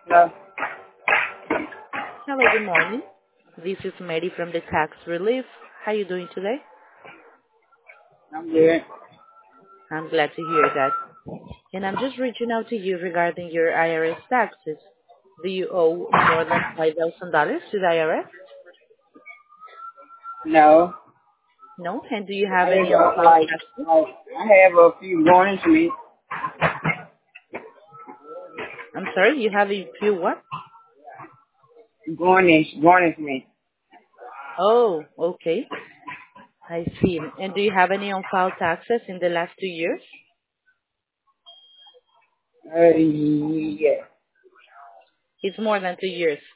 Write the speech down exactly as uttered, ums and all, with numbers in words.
No, Hello, good morning. This is Mary from the Tax Relief. How are you doing today? I'm good. I'm glad to hear that. And I'm just reaching out to you regarding your I R S taxes. Do you owe more than five thousand dollars to the I R S? No, No? And do you I have just any don't unfiled like, taxes? like, I have a few going to me. I'm sorry, you have a few what? Going in, going to me. Oh, okay. I see. And do you have any unfiled taxes in the last two years? Uh, yeah. It's more than two years.